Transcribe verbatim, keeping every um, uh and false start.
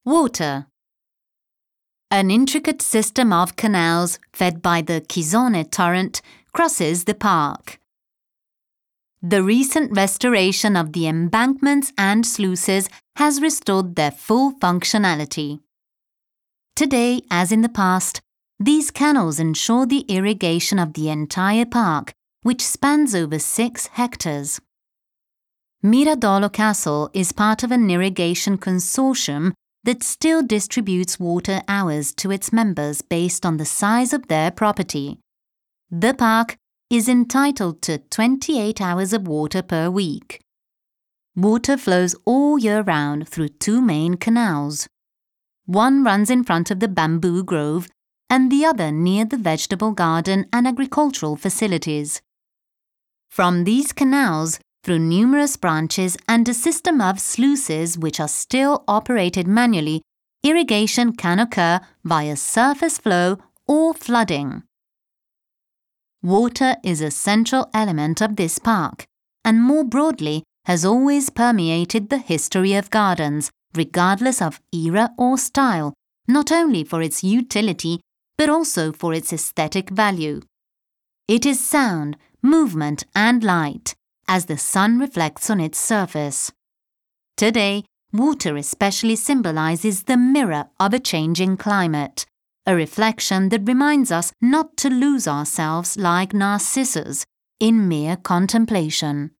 Water. An intricate system of canals fed by the Chisone torrent crosses the park. The recent restoration of the embankments and sluices has restored their full functionality. Today, as in the past, these canals ensure the irrigation of the entire park, which spans over six hectares. Miradolo Castle is part of an irrigation consortium that still distributes water hours to its members based on the size of their property. The park is entitled to twenty-eight hours of water per week. Water flows all year round through two main canals. One runs in front of the bamboo grove and the other near the vegetable garden and agricultural facilities. From these canals, through numerous branches and a system of sluices which are still operated manually, irrigation can occur via surface flow or flooding. Water is a central element of this park, and more broadly has always permeated the history of gardens, regardless of era or style, not only for its utility but also for its aesthetic value. It is sound, movement and light, as the sun reflects on its surface. Today, water especially symbolizes the mirror of a changing climate, a reflection that reminds us not to lose ourselves like Narcissus in mere contemplation.